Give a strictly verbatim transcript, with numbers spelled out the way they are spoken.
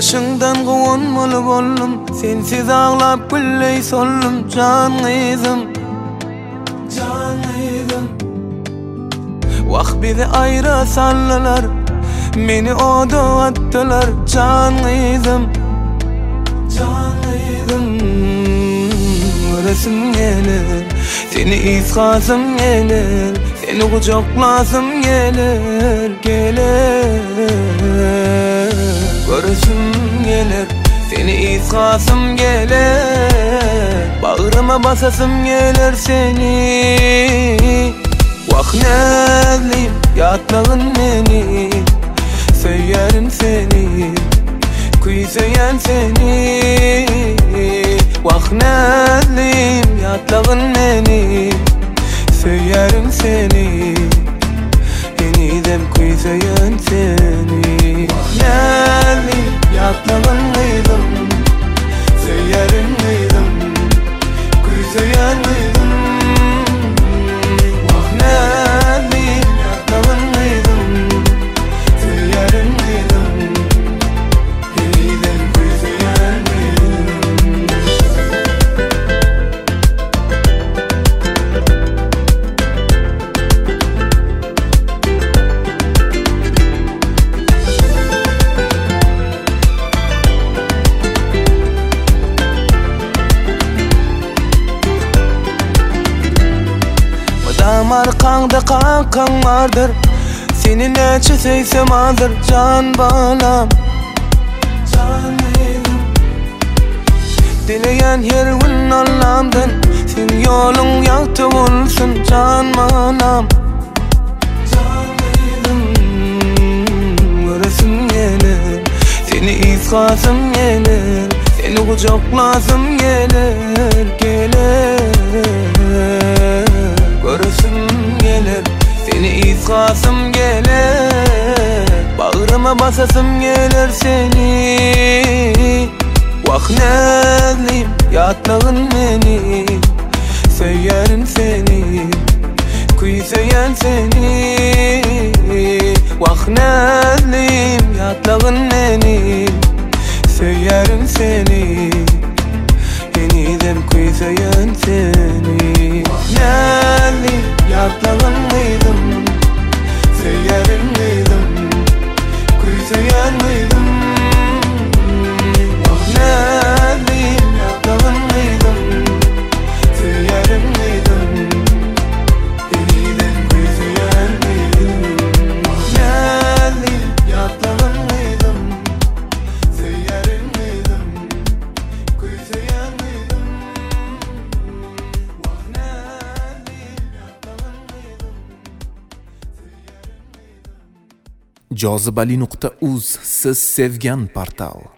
Başından gowunmaly boldum, sensiz ağlap gülley soldum. Can kızım, can kızım. Vaq bizi aýra sallalar, meni oda attılar. Can kızım, can kızım. Göresim gelir, seni izhasım gelir, seni kucaklasım gelir, gelir. Göresim gelir, seni izhasım gelir, bağrıma basasım gelir seni. Vaq nezlim yatlağın meni, söylerim seni, kuysayan seni. Vaq nezlim yatlağın meni, söylerim seni, yeniden kuysayan seni. Vaq nezlim yatlağın mıydım, söylerim mıydım, kuysayan mıydım. Vaq nezlim yatlağın mıydım, söylerim mıydım, yeniden kuysayan mıydım. Arqаңda qanqaң vardır, seni neçe seysem azdır. Can balam, can kızım. Dileyen her gün Allah'ımdan, sen yolun yaktı olsun. Can balam, can kızım. Göresim gelir, seni izhasım gelir, seni kucaklasım gelir, gelir. Göresim gelir, seni izhasım gelir, bağrıma basasım gelir seni. Vaq nezlim yatlağın meni, söylerim seni, kuysayan seni. Vaq nezlim yatlağın meni, söylerim seni, yeniden kuysayan seni. Vaq nezlim yatlağın mıydım, söylerim mıydım, kuysayan mıydım. Vaq nezlim yatlağın mıydım, söylerim mıydım, yeniden kuysayan mıydım. Vaq nezlim yatlağın mıydım, söylerim mıydım, kuysayan mıydım. jozibali nuqta uz siz sevgan portal.